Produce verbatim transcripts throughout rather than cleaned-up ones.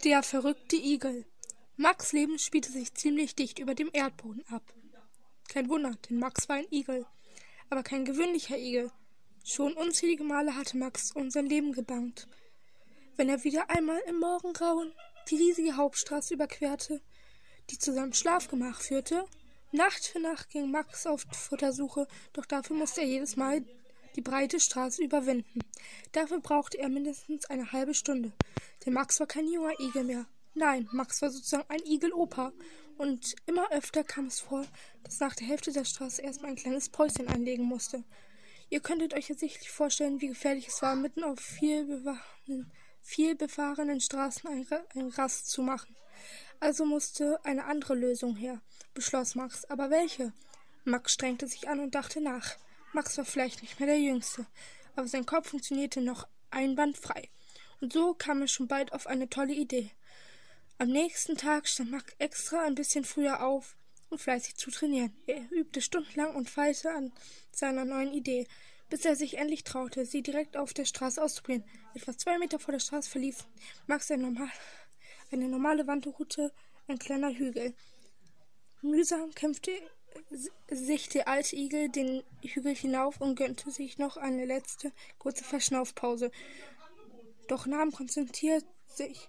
Der verrückte Igel. Max' Leben spielte sich ziemlich dicht über dem Erdboden ab. Kein Wunder, denn Max war ein Igel, aber kein gewöhnlicher Igel. Schon unzählige Male hatte Max um sein Leben gebangt. Wenn er wieder einmal im Morgengrauen die riesige Hauptstraße überquerte, die zu seinem Schlafgemach führte. Nacht für Nacht ging Max auf Futtersuche, doch dafür musste er jedes Mal die breite Straße überwinden. Dafür brauchte er mindestens eine halbe Stunde, denn Max war kein junger Igel mehr. Nein, Max war sozusagen ein Igelopa, und immer öfter kam es vor, dass nach der Hälfte der Straße erstmal ein kleines Päuschen einlegen musste. Ihr könntet euch jetzt sicherlich vorstellen, wie gefährlich es war, mitten auf viel, bewahrenen, viel befahrenen Straßen ein, ein Rast zu machen. Also musste eine andere Lösung her, beschloss Max. Aber welche? Max strengte sich an und dachte nach. Max war vielleicht nicht mehr der Jüngste, aber sein Kopf funktionierte noch einwandfrei. Und so kam er schon bald auf eine tolle Idee. Am nächsten Tag stand Max extra ein bisschen früher auf, um fleißig zu trainieren. Er übte stundenlang und feilte an seiner neuen Idee, bis er sich endlich traute, sie direkt auf der Straße auszuprobieren. Etwa zwei Meter vor der Straße verlief Max ein normal, eine normale Wanderroute, ein kleiner Hügel. Mühsam kämpfte sich der alte Igel den Hügel hinauf und gönnte sich noch eine letzte kurze Verschnaufpause. Doch Nam konzentrierte sich,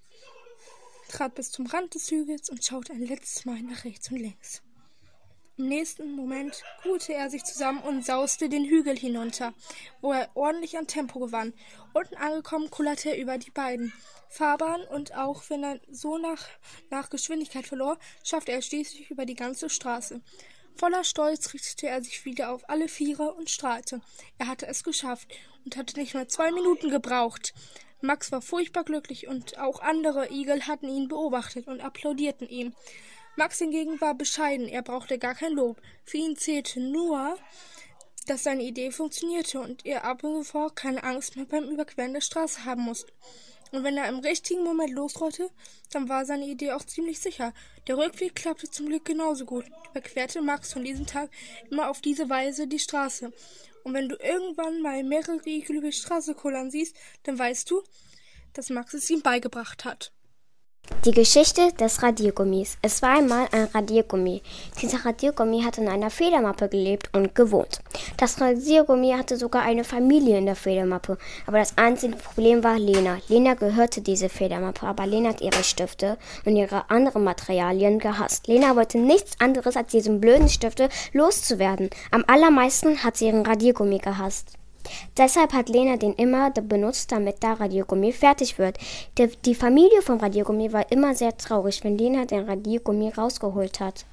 trat bis zum Rand des Hügels und schaute ein letztes Mal nach rechts und links. Im nächsten Moment ruhte er sich zusammen und sauste den Hügel hinunter, wo er ordentlich an Tempo gewann. Unten angekommen kullerte er über die beiden Fahrbahnen, und auch wenn er so nach, nach Geschwindigkeit verlor, schaffte er schließlich über die ganze Straße. Voller Stolz richtete er sich wieder auf alle Viere und strahlte. Er hatte es geschafft und hatte nicht mal zwei Minuten gebraucht. Max war furchtbar glücklich, und auch andere Igel hatten ihn beobachtet und applaudierten ihm. Max hingegen war bescheiden, er brauchte gar kein Lob. Für ihn zählte nur, dass seine Idee funktionierte und er ab sofort keine Angst mehr beim Überqueren der Straße haben musste. Und wenn er im richtigen Moment losrollte, dann war seine Idee auch ziemlich sicher. Der Rückweg klappte zum Glück genauso gut. Überquerte Max von diesem Tag immer auf diese Weise die Straße. Und wenn du irgendwann mal mehrere Igel über die Straße kullern siehst, dann weißt du, dass Max es ihm beigebracht hat. Die Geschichte des Radiergummis. Es war einmal ein Radiergummi. Dieser Radiergummi hat in einer Federmappe gelebt und gewohnt. Das Radiergummi hatte sogar eine Familie in der Federmappe. Aber das einzige Problem war Lena. Lena gehörte diese Federmappe, aber Lena hat ihre Stifte und ihre anderen Materialien gehasst. Lena wollte nichts anderes, als diesen blöden Stifte loszuwerden. Am allermeisten hat sie ihren Radiergummi gehasst. Deshalb hat Lena den immer benutzt, damit der Radiergummi fertig wird. Der, die Familie vom Radiergummi war immer sehr traurig, wenn Lena den Radiergummi rausgeholt hat.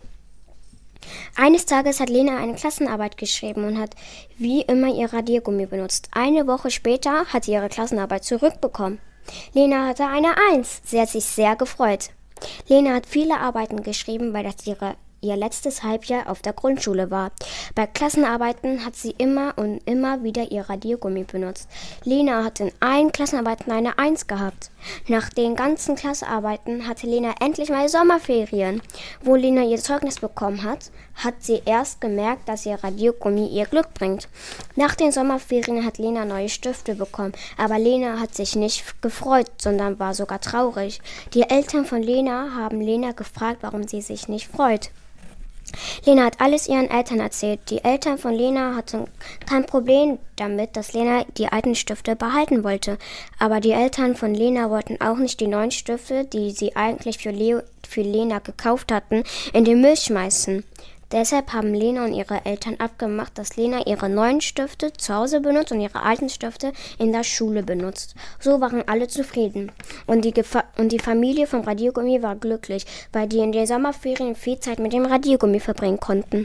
Eines Tages hat Lena eine Klassenarbeit geschrieben und hat wie immer ihr Radiergummi benutzt. Eine Woche später hat sie ihre Klassenarbeit zurückbekommen. Lena hatte eine Eins. Sie hat sich sehr gefreut. Lena hat viele Arbeiten geschrieben, weil das ihre ihr letztes Halbjahr auf der Grundschule war. Bei Klassenarbeiten hat sie immer und immer wieder ihr Radiergummi benutzt. Lena hat in allen Klassenarbeiten eine Eins gehabt. Nach den ganzen Klassenarbeiten hatte Lena endlich mal Sommerferien. Wo Lena ihr Zeugnis bekommen hat, hat sie erst gemerkt, dass ihr Radiergummi ihr Glück bringt. Nach den Sommerferien hat Lena neue Stifte bekommen, aber Lena hat sich nicht gefreut, sondern war sogar traurig. Die Eltern von Lena haben Lena gefragt, warum sie sich nicht freut. Lena hat alles ihren Eltern erzählt. Die Eltern von Lena hatten kein Problem damit, dass Lena die alten Stifte behalten wollte. Aber die Eltern von Lena wollten auch nicht die neuen Stifte, die sie eigentlich für, Leo, für Lena gekauft hatten, in den Müll schmeißen. Deshalb haben Lena und ihre Eltern abgemacht, dass Lena ihre neuen Stifte zu Hause benutzt und ihre alten Stifte in der Schule benutzt. So waren alle zufrieden. Und die, Gefa- und die Familie vom Radiergummi war glücklich, weil die in den Sommerferien viel Zeit mit dem Radiergummi verbringen konnten.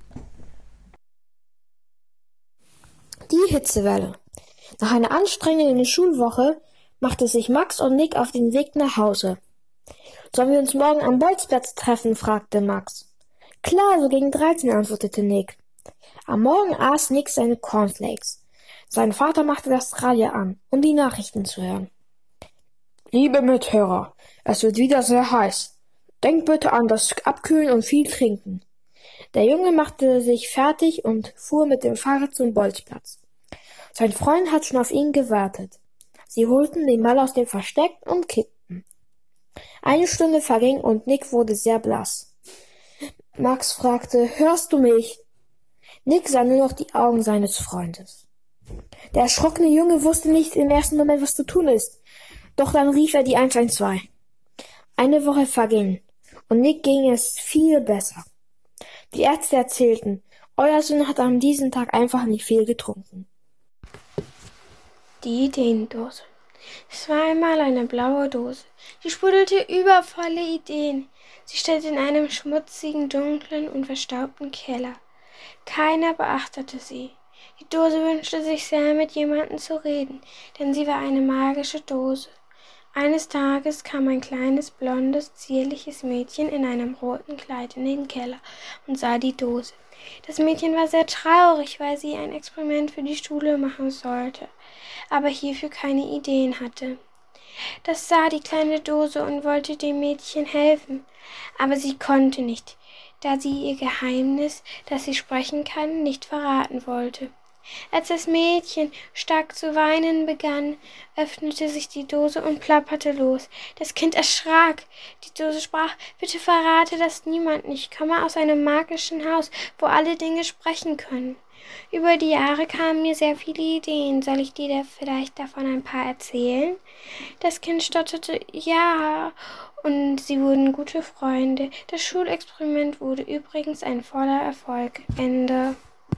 Die Hitzewelle. Nach einer anstrengenden Schulwoche machte sich Max und Nick auf den Weg nach Hause. Sollen wir uns morgen am Bolzplatz treffen? Fragte Max. Klar, so gegen dreizehn, antwortete Nick. Am Morgen aß Nick seine Cornflakes. Sein Vater machte das Radio an, um die Nachrichten zu hören. Liebe Mithörer, es wird wieder sehr heiß. Denkt bitte an das Abkühlen und viel trinken. Der Junge machte sich fertig und fuhr mit dem Fahrrad zum Bolzplatz. Sein Freund hat schon auf ihn gewartet. Sie holten den Ball aus dem Versteck und kickten. Eine Stunde verging und Nick wurde sehr blass. Max fragte, hörst du mich? Nick sah nur noch die Augen seines Freundes. Der erschrockene Junge wusste nicht im ersten Moment, was zu tun ist. Doch dann rief er die eins eins zwei. Eine Woche verging und Nick ging es viel besser. Die Ärzte erzählten, euer Sohn hat an diesem Tag einfach nicht viel getrunken. Die Ideendose. Es war einmal eine blaue Dose. Die sprudelte über volle Ideen. Sie stand in einem schmutzigen, dunklen und verstaubten Keller. Keiner beachtete sie. Die Dose wünschte sich sehr, mit jemandem zu reden, denn sie war eine magische Dose. Eines Tages kam ein kleines, blondes, zierliches Mädchen in einem roten Kleid in den Keller und sah die Dose. Das Mädchen war sehr traurig, weil sie ein Experiment für die Schule machen sollte, aber hierfür keine Ideen hatte. Das sah die kleine Dose und wollte dem Mädchen helfen, aber sie konnte nicht, da sie ihr Geheimnis, das sie sprechen kann, nicht verraten wollte. Als das Mädchen stark zu weinen begann, öffnete sich die Dose und plapperte los. Das Kind erschrak. Die Dose sprach, bitte verrate das niemand, ich komme aus einem magischen Haus, wo alle Dinge sprechen können. Über die Jahre kamen mir sehr viele Ideen. Soll ich dir da vielleicht davon ein paar erzählen? Das Kind stotterte, ja, und sie wurden gute Freunde. Das Schulexperiment wurde übrigens ein voller Erfolg. Ende.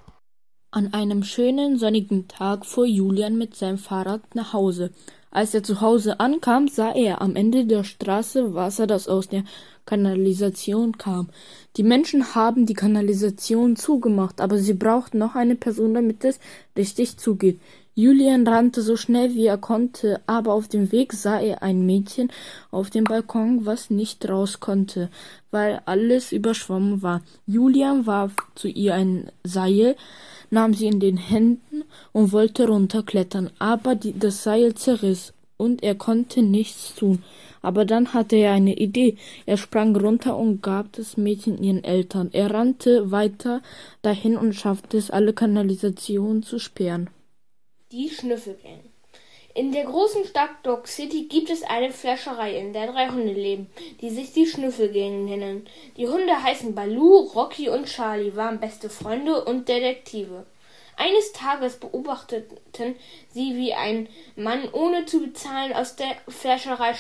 An einem schönen sonnigen Tag fuhr Julian mit seinem Fahrrad nach Hause. Als er zu Hause ankam, sah er am Ende der Straße Wasser, das aus der Kanalisation kam. Die Menschen haben die Kanalisation zugemacht, aber sie brauchten noch eine Person, damit es richtig zugeht. Julian rannte so schnell wie er konnte, aber auf dem Weg sah er ein Mädchen auf dem Balkon, was nicht raus konnte, weil alles überschwommen war. Julian warf zu ihr ein Seil, nahm sie in den Händen und wollte runterklettern, aber die, das Seil zerriss und er konnte nichts tun. Aber dann hatte er eine Idee. Er sprang runter und gab das Mädchen ihren Eltern. Er rannte weiter dahin und schaffte es, alle Kanalisationen zu sperren. Die Schnüffelgang. In der großen Stadt Dog City gibt es eine Fleischerei, in der drei Hunde leben, die sich die Schnüffelgang nennen. Die Hunde heißen Baloo, Rocky und Charlie, waren beste Freunde und Detektive. Eines Tages beobachteten sie, wie ein Mann ohne zu bezahlen aus der Fleischerei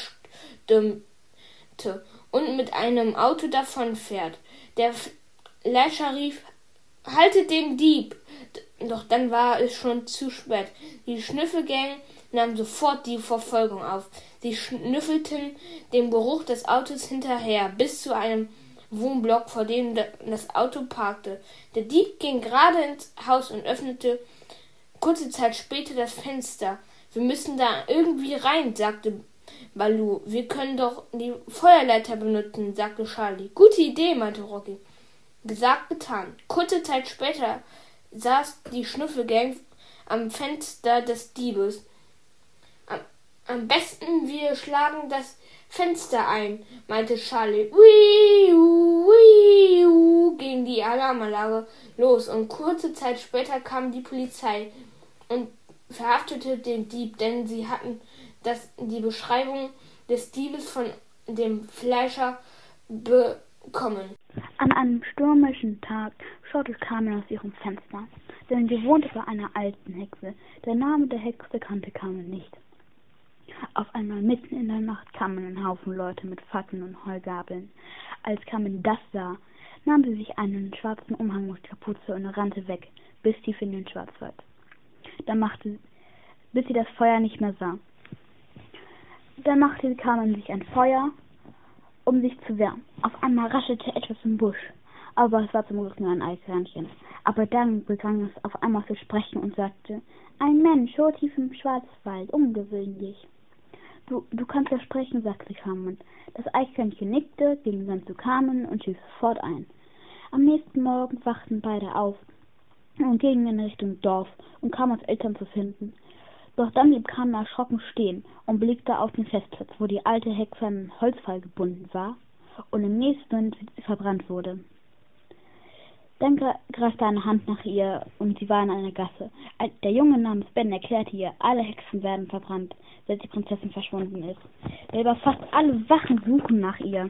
stürmte und mit einem Auto davonfährt. Der Fleischer rief, haltet den Dieb! Doch dann war es schon zu spät. Die Schnüffelgang nahm sofort die Verfolgung auf. Sie schnüffelten dem Geruch des Autos hinterher, bis zu einem Wohnblock, vor dem das Auto parkte. Der Dieb ging gerade ins Haus und öffnete kurze Zeit später das Fenster. Wir müssen da irgendwie rein, sagte Baloo. Wir können doch die Feuerleiter benutzen, sagte Charlie. Gute Idee, meinte Rocky. Gesagt, getan. Kurze Zeit später saß die Schnüffelgang am Fenster des Diebes. Am, am besten wir schlagen das Fenster ein, meinte Charlie. Wiiu, wiiu, ging die Alarmanlage los und kurze Zeit später kam die Polizei und verhaftete den Dieb, denn sie hatten das, die Beschreibung des Diebes von dem Fleischer bekommen. An einem stürmischen Tag schaute Carmen aus ihrem Fenster, denn sie wohnte bei einer alten Hexe. Der Name der Hexe kannte Carmen nicht. Auf einmal mitten in der Nacht kamen ein Haufen Leute mit Fackeln und Heugabeln. Als Carmen das sah, nahm sie sich einen schwarzen Umhang mit Kapuze und rannte weg, bis tief in den Schwarzwald. Dann machte, bis sie das Feuer nicht mehr sah. Dann machte Carmen sich ein Feuer, um sich zu wärmen. Auf einmal raschelte etwas im Busch, aber es war zum Glück nur ein Eichhörnchen. Aber dann begann es auf einmal zu sprechen und sagte, ein Mensch, so tief im Schwarzwald, ungewöhnlich. Du, du kannst ja sprechen, sagte Carmen. Das Eichhörnchen nickte, ging dann zu Carmen und schlief sofort ein. Am nächsten Morgen wachten beide auf und gingen in Richtung Dorf, um Carmens Eltern zu finden. Doch dann blieb Carmen erschrocken stehen und blickte auf den Festplatz, wo die alte Hexe an einen Holzpfahl gebunden war und im nächsten Moment verbrannt wurde. Dann greifte eine Hand nach ihr und sie war in einer Gasse. Der Junge namens Ben erklärte ihr, alle Hexen werden verbrannt, seit die Prinzessin verschwunden ist. Aber fast alle Wachen suchen nach ihr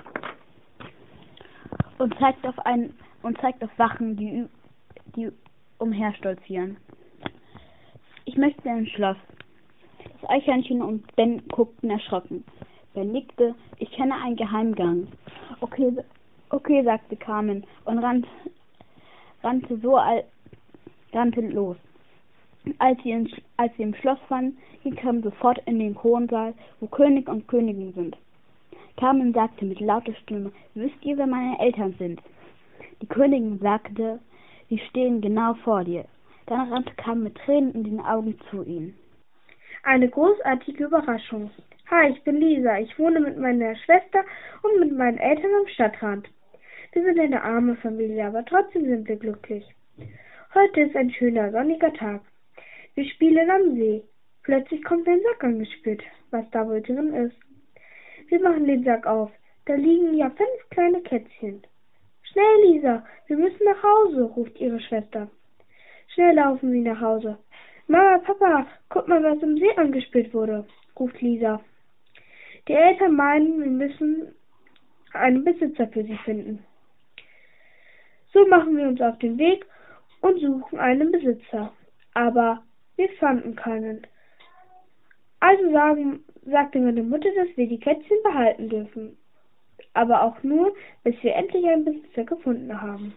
und zeigt auf ein und zeigt auf Wachen, die, die umherstolzieren. Ich möchte in ein Schloss. Das Eichhörnchen und Ben guckten erschrocken. Ben nickte, ich kenne einen Geheimgang. Okay, okay, sagte Carmen und rannte, rannte so al, rannte los. Als sie, in, als sie im Schloss waren, ging Carmen sofort in den Thronsaal, wo König und Königin sind. Carmen sagte mit lauter Stimme, wisst ihr, wer meine Eltern sind? Die Königin sagte, sie stehen genau vor dir. Dann rannte Carmen mit Tränen in den Augen zu ihnen. Eine großartige Überraschung. Hi, ich bin Lisa. Ich wohne mit meiner Schwester und mit meinen Eltern am Stadtrand. Wir sind eine arme Familie, aber trotzdem sind wir glücklich. Heute ist ein schöner, sonniger Tag. Wir spielen am See. Plötzlich kommt ein Sack angespült. Was da wohl drin ist? Wir machen den Sack auf. Da liegen ja fünf kleine Kätzchen. Schnell, Lisa, wir müssen nach Hause, ruft ihre Schwester. Schnell laufen sie nach Hause. Mama, Papa, guck mal, was im See angespült wurde, ruft Lisa. Die Eltern meinen, wir müssen einen Besitzer für sie finden. So machen wir uns auf den Weg und suchen einen Besitzer. Aber wir fanden keinen. Also sagen, sagte meine Mutter, dass wir die Kätzchen behalten dürfen. Aber auch nur, bis wir endlich einen Besitzer gefunden haben.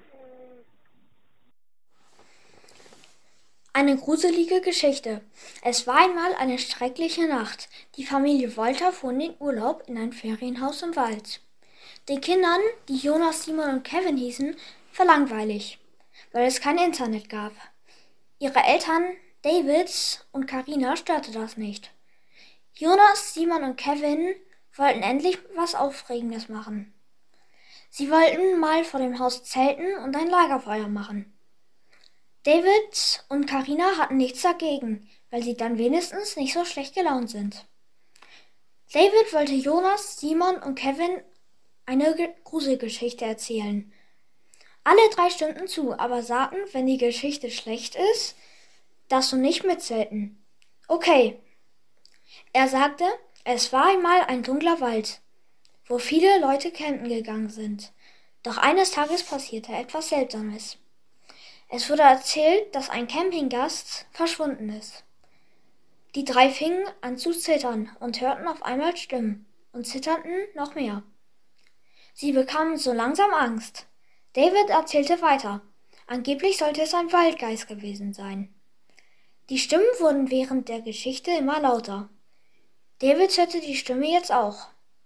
Eine gruselige Geschichte. Es war einmal eine schreckliche Nacht. Die Familie Wolter fuhr in den Urlaub in ein Ferienhaus im Wald. Den Kindern, die Jonas, Simon und Kevin hießen, war langweilig, weil es kein Internet gab. Ihre Eltern, David und Karina, störte das nicht. Jonas, Simon und Kevin wollten endlich was Aufregendes machen. Sie wollten mal vor dem Haus zelten und ein Lagerfeuer machen. David und Karina hatten nichts dagegen, weil sie dann wenigstens nicht so schlecht gelaunt sind. David wollte Jonas, Simon und Kevin eine Gruselgeschichte erzählen. Alle drei stimmten zu, aber sagten, wenn die Geschichte schlecht ist, darfst du nicht mitzelten. Okay. Er sagte, es war einmal ein dunkler Wald, wo viele Leute campen gegangen sind. Doch eines Tages passierte etwas Seltsames. Es wurde erzählt, dass ein Campinggast verschwunden ist. Die drei fingen an zu zittern und hörten auf einmal Stimmen und zitterten noch mehr. Sie bekamen so langsam Angst. David erzählte weiter. Angeblich sollte es ein Waldgeist gewesen sein. Die Stimmen wurden während der Geschichte immer lauter. David hörte die Stimme jetzt auch.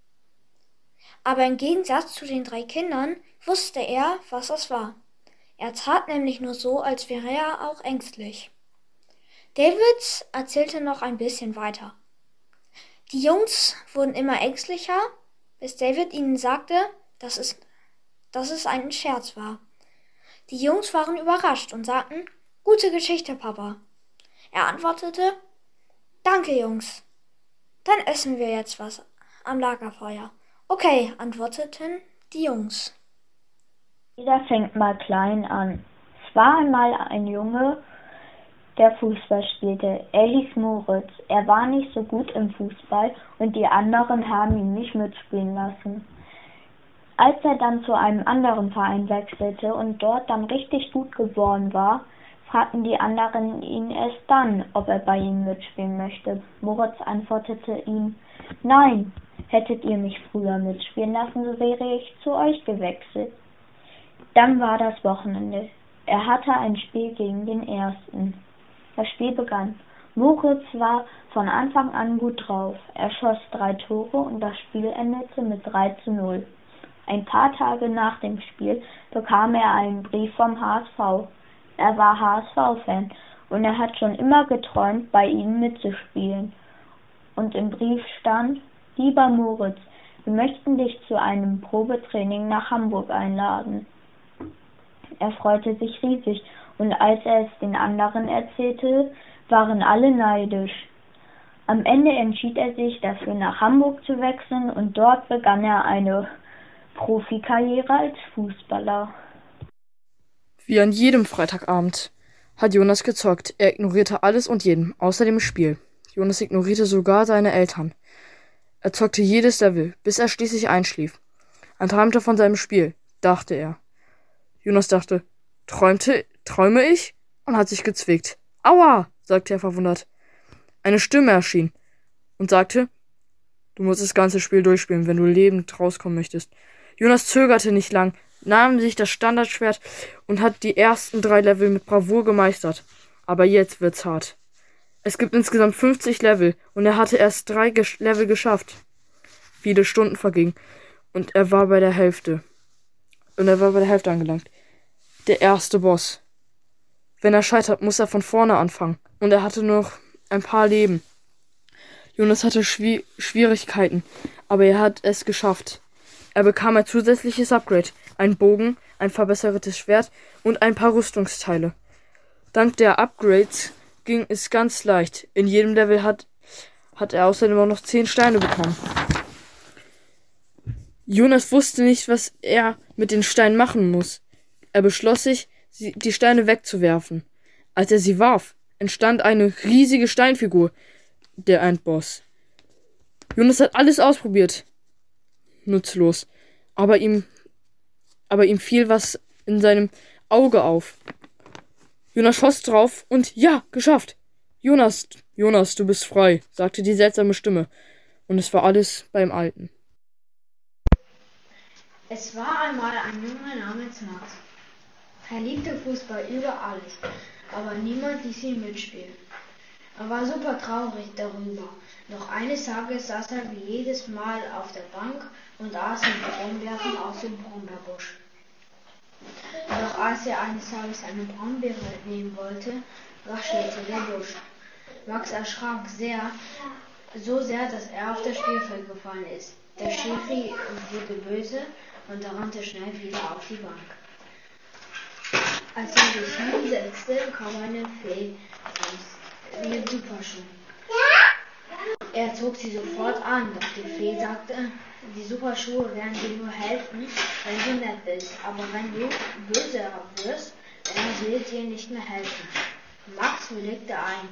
Aber im Gegensatz zu den drei Kindern wusste er, was es war. Er tat nämlich nur so, als wäre er auch ängstlich. David erzählte noch ein bisschen weiter. Die Jungs wurden immer ängstlicher, bis David ihnen sagte, dass es, dass es ein Scherz war. Die Jungs waren überrascht und sagten, gute Geschichte, Papa. Er antwortete, danke, Jungs. Dann essen wir jetzt was am Lagerfeuer. Okay, antworteten die Jungs. Jeder fängt mal klein an. Es war einmal ein Junge, der Fußball spielte. Er hieß Moritz. Er war nicht so gut im Fußball und die anderen haben ihn nicht mitspielen lassen. Als er dann zu einem anderen Verein wechselte und dort dann richtig gut geworden war, fragten die anderen ihn erst dann, ob er bei ihnen mitspielen möchte. Moritz antwortete ihm, nein, hättet ihr mich früher mitspielen lassen, so wäre ich zu euch gewechselt. Dann war das Wochenende. Er hatte ein Spiel gegen den Ersten. Das Spiel begann. Moritz war von Anfang an gut drauf. Er schoss drei Tore und das Spiel endete mit drei zu null. Ein paar Tage nach dem Spiel bekam er einen Brief vom H S V. Er war H S V-Fan und er hat schon immer geträumt, bei ihnen mitzuspielen. Und im Brief stand, lieber Moritz, wir möchten dich zu einem Probetraining nach Hamburg einladen. Er freute sich riesig und als er es den anderen erzählte, waren alle neidisch. Am Ende entschied er sich dafür, nach Hamburg zu wechseln und dort begann er eine Profikarriere als Fußballer. Wie an jedem Freitagabend hat Jonas gezockt. Er ignorierte alles und jeden, außer dem Spiel. Jonas ignorierte sogar seine Eltern. Er zockte jedes Level, bis er schließlich einschlief. Er träumte von seinem Spiel, dachte er. Jonas dachte, träumte, träume ich? Und hat sich gezwickt. Aua, sagte er verwundert. Eine Stimme erschien und sagte, du musst das ganze Spiel durchspielen, wenn du lebend rauskommen möchtest. Jonas zögerte nicht lang, nahm sich das Standardschwert und hat die ersten drei Level mit Bravour gemeistert. Aber jetzt wird's hart. Es gibt insgesamt fünfzig Level und er hatte erst drei Gesch- Level geschafft. Viele Stunden vergingen und er war bei der Hälfte. Und er war bei der Hälfte angelangt. Der erste Boss. Wenn er scheitert, muss er von vorne anfangen. Und er hatte nur noch ein paar Leben. Jonas hatte Schwi- Schwierigkeiten, aber er hat es geschafft. Er bekam ein zusätzliches Upgrade, einen Bogen, ein verbessertes Schwert und ein paar Rüstungsteile. Dank der Upgrades ging es ganz leicht. In jedem Level hat, hat er außerdem auch noch zehn Steine bekommen. Jonas wusste nicht, was er mit den Steinen machen muss. Er beschloss sich, sie, die Steine wegzuwerfen. Als er sie warf, entstand eine riesige Steinfigur, der Endboss. Jonas hat alles ausprobiert. Nutzlos. Aber ihm, aber ihm fiel was in seinem Auge auf. Jonas schoss drauf und ja, geschafft. Jonas, Jonas, du bist frei, sagte die seltsame Stimme. Und es war alles beim Alten. Es war einmal ein Junge namens Max. Er liebte Fußball über alles, aber niemand ließ ihn mitspielen. Er war super traurig darüber. Doch eines Tages saß er wie jedes Mal auf der Bank und aß mit Brombeeren aus dem Brombeerbusch. Doch als er eines Tages eine Brombeere nehmen wollte, raschelte der Busch. Max erschrak sehr, so sehr, dass er auf das Spielfeld gefallen ist. Der Schiri wurde böse und er rannte schnell wieder auf die Bank. Als er sich hinsetzte, kam eine Fee mit Superschuhen. Er zog sie sofort an, doch die Fee sagte, die Superschuhe werden dir nur helfen, wenn du nett bist, aber wenn du böse wirst, dann wird dir nicht mehr helfen. Max willigte ein.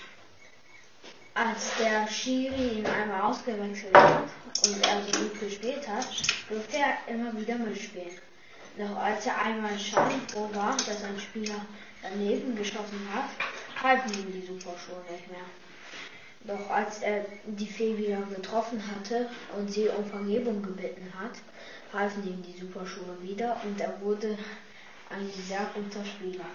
Als der Schiri ihn einmal ausgewechselt hat und er so gut gespielt hat, durfte er immer wieder mitspielen. Doch als er einmal schadenfroh war, dass ein Spieler daneben geschossen hat, halfen ihm die Superschuhe nicht mehr. Doch als er die Fee wieder getroffen hatte und sie um Vergebung gebeten hat, halfen ihm die Superschuhe wieder und er wurde ein sehr guter Spieler.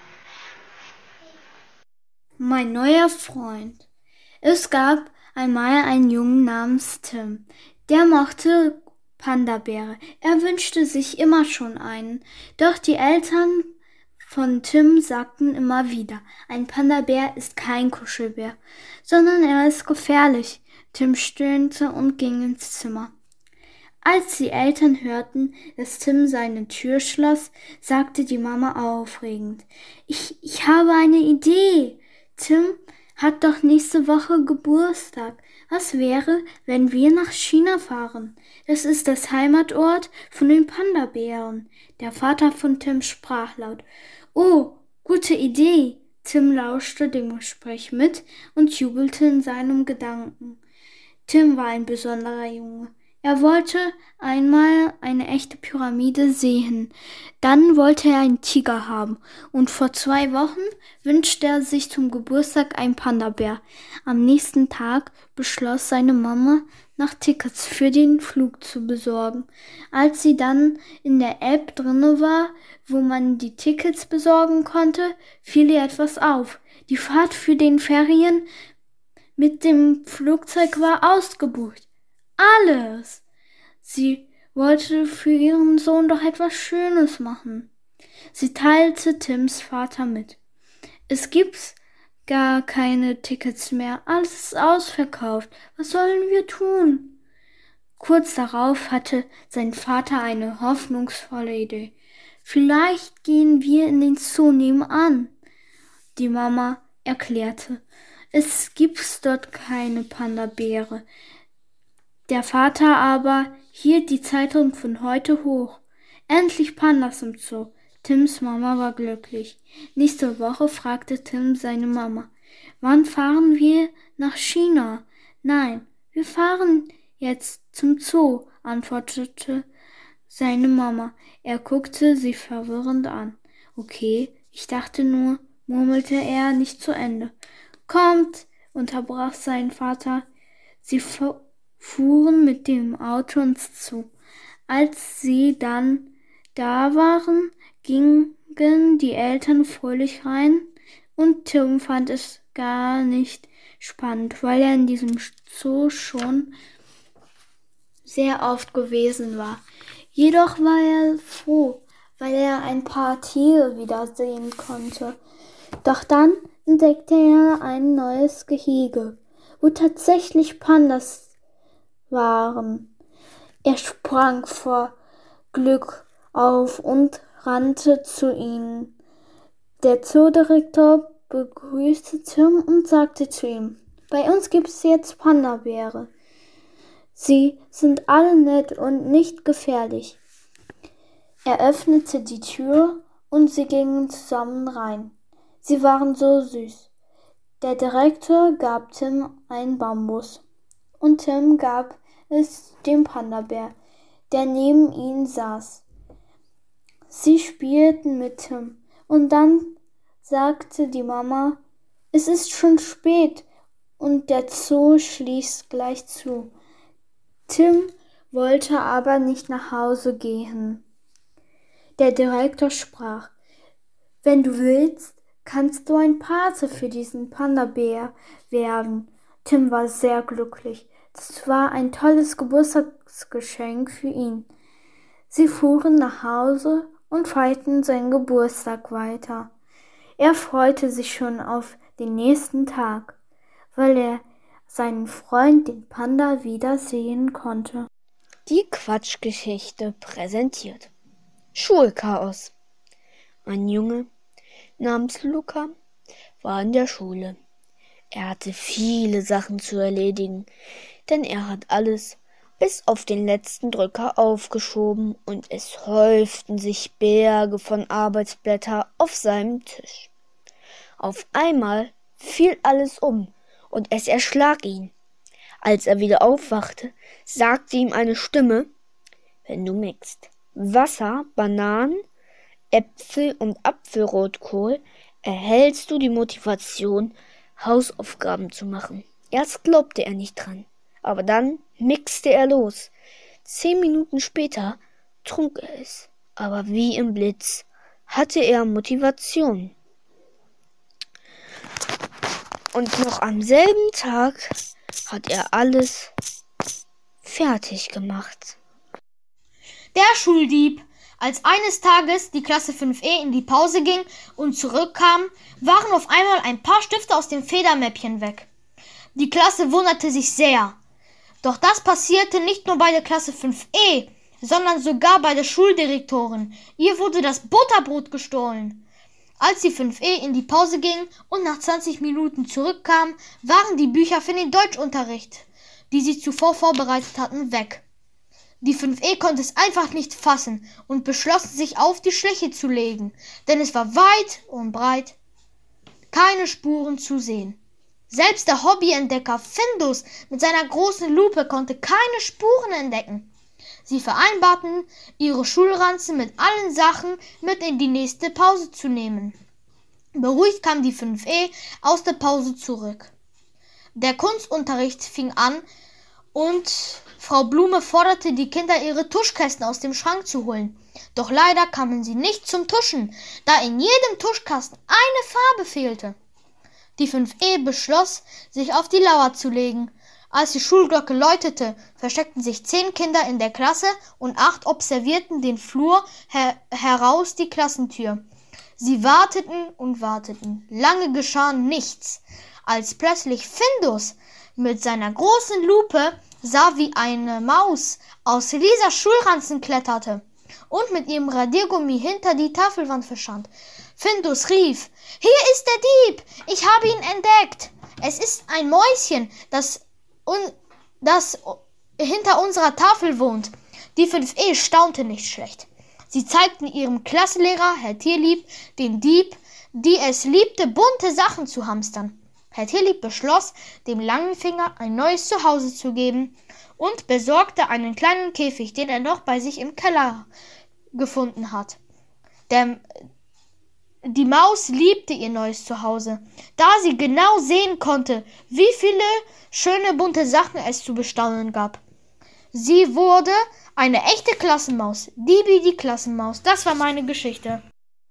Mein neuer Freund. Es gab einmal einen Jungen namens Tim. Der mochte Panda-Bäre. Er wünschte sich immer schon einen. Doch die Eltern von Tim sagten immer wieder, ein Panda-Bär ist kein Kuschelbär, sondern er ist gefährlich. Tim stöhnte und ging ins Zimmer. Als die Eltern hörten, dass Tim seine Tür schloss, sagte die Mama aufregend, ich, ich habe eine Idee. Tim hat doch nächste Woche Geburtstag. Was wäre, wenn wir nach China fahren? Das ist das Heimatort von den Panda-Bären. Der Vater von Tim sprach laut. Oh, gute Idee. Tim lauschte dem Gespräch mit und jubelte in seinem Gedanken. Tim war ein besonderer Junge. Er wollte einmal eine echte Pyramide sehen. Dann wollte er einen Tiger haben. Und vor zwei Wochen wünschte er sich zum Geburtstag einen Panda-Bär. Am nächsten Tag beschloss seine Mama, nach Tickets für den Flug zu besorgen. Als sie dann in der App drinne war, wo man die Tickets besorgen konnte, fiel ihr etwas auf. Die Fahrt für den Ferien mit dem Flugzeug war ausgebucht. Alles. Sie wollte für ihren Sohn doch etwas Schönes machen. Sie teilte Tims Vater mit. Es gibt gar keine Tickets mehr. Alles ist ausverkauft. Was sollen wir tun? Kurz darauf hatte sein Vater eine hoffnungsvolle Idee. Vielleicht gehen wir in den Zoo nebenan. Die Mama erklärte, es gibt dort keine Panda-Bäre. Der Vater aber hielt die Zeitung von heute hoch. Endlich Pandas im Zoo. Tims Mama war glücklich. Nächste Woche fragte Tim seine Mama, wann fahren wir nach China? Nein, wir fahren jetzt zum Zoo, antwortete seine Mama. Er guckte sie verwirrend an. Okay, ich dachte nur, murmelte er nicht zu Ende. Kommt, unterbrach sein Vater. Sie fuhren mit dem Auto ins Zoo. Als sie dann da waren, gingen die Eltern fröhlich rein und Tim fand es gar nicht spannend, weil er in diesem Zoo schon sehr oft gewesen war. Jedoch war er froh, weil er ein paar Tiere wiedersehen konnte. Doch dann entdeckte er ein neues Gehege, wo tatsächlich Pandas waren. Er sprang vor Glück auf und rannte zu ihnen. Der Zoodirektor begrüßte Tim und sagte zu ihm, bei uns gibt es jetzt Panda-Bäre. Sie sind alle nett und nicht gefährlich. Er öffnete die Tür und sie gingen zusammen rein. Sie waren so süß. Der Direktor gab Tim einen Bambus und Tim gab es dem Panda-Bär, der neben ihnen saß. Sie spielten mit Tim und dann sagte die Mama, es ist schon spät und der Zoo schließt gleich zu. Tim wollte aber nicht nach Hause gehen. Der Direktor sprach, wenn du willst, kannst du ein Pate für diesen Panda-Bär werden. Tim war sehr glücklich. Das war ein tolles Geburtstagsgeschenk für ihn. Sie fuhren nach Hause und feierten seinen Geburtstag weiter. Er freute sich schon auf den nächsten Tag, weil er seinen Freund, den Panda, wiedersehen konnte. Die Quatschgeschichte präsentiert. Schulchaos. Ein Junge namens Luca war in der Schule. Er hatte viele Sachen zu erledigen, denn er hat alles bis auf den letzten Drücker aufgeschoben und es häuften sich Berge von Arbeitsblättern auf seinem Tisch. Auf einmal fiel alles um und es erschlug ihn. Als er wieder aufwachte, sagte ihm eine Stimme, wenn du mixt Wasser, Bananen, Äpfel und Apfelrotkohl, erhältst du die Motivation, Hausaufgaben zu machen. Erst glaubte er nicht dran, aber dann mixte er los. Zehn Minuten später trunk er es, aber wie im Blitz hatte er Motivation. Und noch am selben Tag hat er alles fertig gemacht. Der Schuldieb. Als eines Tages die Klasse fünf E in die Pause ging und zurückkam, waren auf einmal ein paar Stifte aus dem Federmäppchen weg. Die Klasse wunderte sich sehr. Doch das passierte nicht nur bei der Klasse fünf E, sondern sogar bei der Schuldirektorin. Ihr wurde das Butterbrot gestohlen. Als die fünf E in die Pause ging und nach zwanzig Minuten zurückkam, waren die Bücher für den Deutschunterricht, die sie zuvor vorbereitet hatten, weg. Die fünf E konnte es einfach nicht fassen und beschloss, sich auf die Schliche zu legen, denn es war weit und breit keine Spuren zu sehen. Selbst der Hobbyentdecker Findus mit seiner großen Lupe konnte keine Spuren entdecken. Sie vereinbarten, ihre Schulranzen mit allen Sachen mit in die nächste Pause zu nehmen. Beruhigt kam die fünf E aus der Pause zurück. Der Kunstunterricht fing an und Frau Blume forderte die Kinder, ihre Tuschkästen aus dem Schrank zu holen. Doch leider kamen sie nicht zum Tuschen, da in jedem Tuschkasten eine Farbe fehlte. Die fünf E beschloss, sich auf die Lauer zu legen. Als die Schulglocke läutete, versteckten sich zehn Kinder in der Klasse und acht observierten den Flur her- heraus die Klassentür. Sie warteten und warteten. Lange geschah nichts, als plötzlich Findus mit seiner großen Lupe sah, wie eine Maus aus Lisas Schulranzen kletterte und mit ihrem Radiergummi hinter die Tafelwand verschwand. Findus rief, hier ist der Dieb, ich habe ihn entdeckt. Es ist ein Mäuschen, das, un- das hinter unserer Tafel wohnt. Die fünf E staunte nicht schlecht. Sie zeigten ihrem Klassenlehrer, Herr Tierlieb, den Dieb, die es liebte, bunte Sachen zu hamstern. Herr Tierlieb beschloss, dem Langenfinger ein neues Zuhause zu geben und besorgte einen kleinen Käfig, den er noch bei sich im Keller gefunden hat. Der, die Maus liebte ihr neues Zuhause, da sie genau sehen konnte, wie viele schöne bunte Sachen es zu bestaunen gab. Sie wurde eine echte Klassenmaus. Dibi die Klassenmaus. Das war meine Geschichte.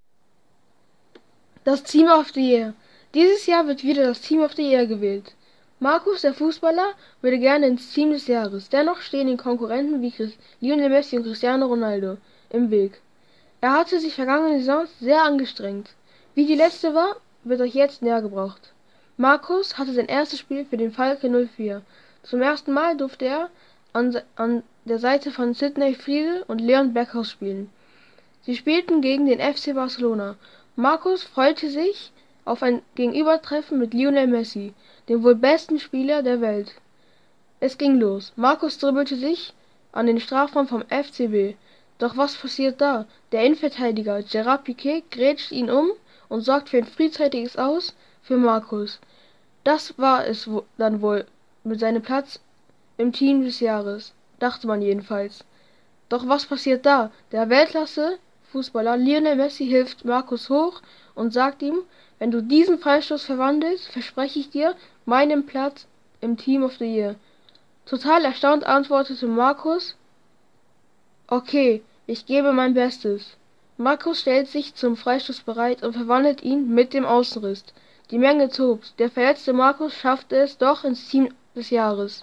Das Team of the Year. Dieses Jahr wird wieder das Team of the Year gewählt. Markus, der Fußballer, würde gerne ins Team des Jahres. Dennoch stehen den Konkurrenten wie Chris, Lionel Messi und Cristiano Ronaldo im Weg. Er hatte sich vergangene Saison sehr angestrengt. Wie die letzte war, wird euch jetzt näher gebracht. Markus hatte sein erstes Spiel für den Falke null vier. Zum ersten Mal durfte er an, an der Seite von Sidney Friedel und Leon Beckhaus spielen. Sie spielten gegen den F C Barcelona. Markus freute sich auf ein Gegenübertreffen mit Lionel Messi, dem wohl besten Spieler der Welt. Es ging los. Markus dribbelte sich an den Strafraum vom F C B. Doch was passiert da? Der Innenverteidiger Gerard Piqué grätscht ihn um und sorgt für ein frühzeitiges Aus für Markus. Das war es dann wohl mit seinem Platz im Team des Jahres, dachte man jedenfalls. Doch was passiert da? Der Weltklasse-Fußballer Lionel Messi hilft Markus hoch und sagt ihm, wenn du diesen Freistoß verwandelst, verspreche ich dir meinen Platz im Team of the Year. Total erstaunt antwortete Markus, okay, ich gebe mein Bestes. Markus stellt sich zum Freistoß bereit und verwandelt ihn mit dem Außenriss. Die Menge tobt. Der verletzte Markus schaffte es doch ins Team des Jahres.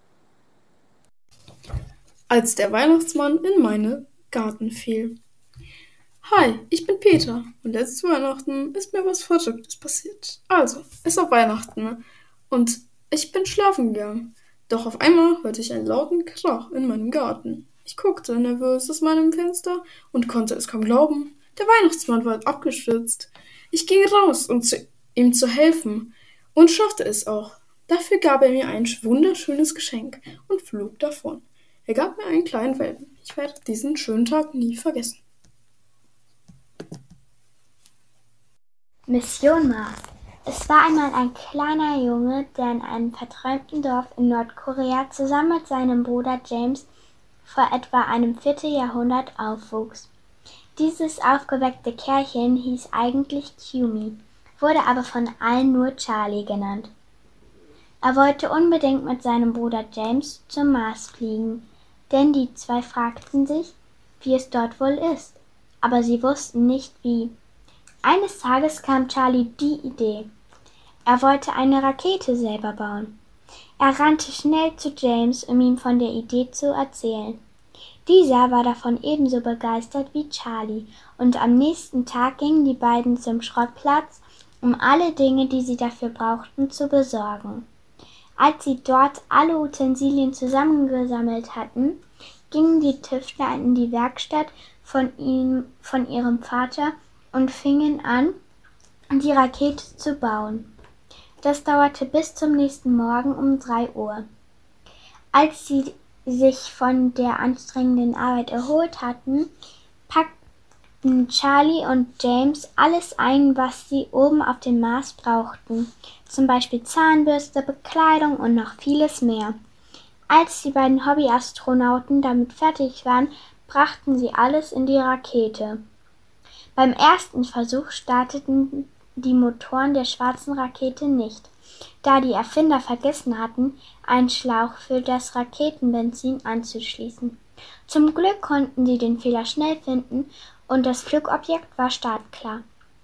Als der Weihnachtsmann in meine Garten fiel. Hi, ich bin Peter und letztes Weihnachten ist mir was Verrücktes passiert. Also, es war Weihnachten und ich bin schlafen gegangen. Doch auf einmal hörte ich einen lauten Krach in meinem Garten. Ich guckte nervös aus meinem Fenster und konnte es kaum glauben. Der Weihnachtsmann war abgestürzt. Ich ging raus, um zu, ihm zu helfen und schaffte es auch. Dafür gab er mir ein wunderschönes Geschenk und flog davon. Er gab mir einen kleinen Welpen. Ich werde diesen schönen Tag nie vergessen. Mission Mars. Es war einmal ein kleiner Junge, der in einem verträumten Dorf in Nordkorea zusammen mit seinem Bruder James vor etwa einem Vierteljahrhundert aufwuchs. Dieses aufgeweckte Kerlchen hieß eigentlich Qumi, wurde aber von allen nur Charlie genannt. Er wollte unbedingt mit seinem Bruder James zum Mars fliegen, denn die zwei fragten sich, wie es dort wohl ist, aber sie wussten nicht wie. Eines Tages kam Charlie die Idee. Er wollte eine Rakete selber bauen. Er rannte schnell zu James, um ihm von der Idee zu erzählen. Dieser war davon ebenso begeistert wie Charlie, und am nächsten Tag gingen die beiden zum Schrottplatz, um alle Dinge, die sie dafür brauchten, zu besorgen. Als sie dort alle Utensilien zusammengesammelt hatten, gingen die Tüftler in die Werkstatt von ihm, von ihrem Vater und fingen an, die Rakete zu bauen. Das dauerte bis zum nächsten Morgen um drei Uhr. Als sie sich von der anstrengenden Arbeit erholt hatten, packten Charlie und James alles ein, was sie oben auf dem Mars brauchten, zum Beispiel Zahnbürste, Bekleidung und noch vieles mehr. Als die beiden Hobbyastronauten damit fertig waren, brachten sie alles in die Rakete. Beim ersten Versuch starteten die Motoren der schwarzen Rakete nicht, da die Erfinder vergessen hatten, einen Schlauch für das Raketenbenzin anzuschließen. Zum Glück konnten sie den Fehler schnell finden und das Flugobjekt war startklar.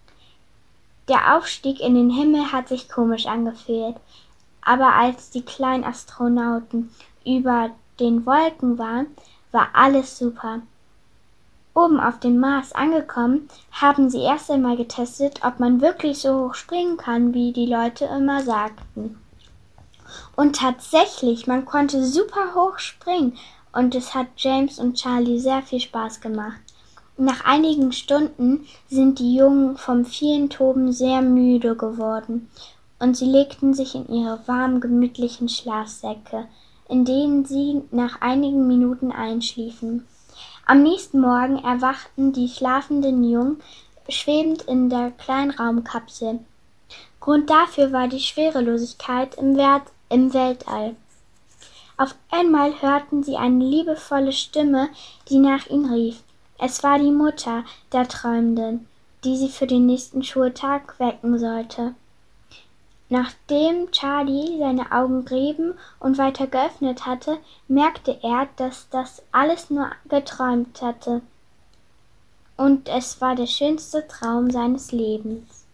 Der Aufstieg in den Himmel hat sich komisch angefühlt, aber als die kleinen Astronauten über den Wolken waren, war alles super. Oben auf dem Mars angekommen, haben sie erst einmal getestet, ob man wirklich so hoch springen kann, wie die Leute immer sagten. Und tatsächlich, man konnte super hoch springen und es hat James und Charlie sehr viel Spaß gemacht. Nach einigen Stunden sind die Jungen vom vielen Toben sehr müde geworden und sie legten sich in ihre warmen, gemütlichen Schlafsäcke, in denen sie nach einigen Minuten einschliefen. Am nächsten Morgen erwachten die schlafenden Jungen schwebend in der kleinen Raumkapsel. Grund dafür war die Schwerelosigkeit im, Wert, im Weltall. Auf einmal hörten sie eine liebevolle Stimme, die nach ihnen rief. Es war die Mutter der Träumenden, die sie für den nächsten Schultag wecken sollte. Nachdem Charlie seine Augen rieben und weiter geöffnet hatte, merkte er, dass das alles nur geträumt hatte. Und es war der schönste Traum seines Lebens.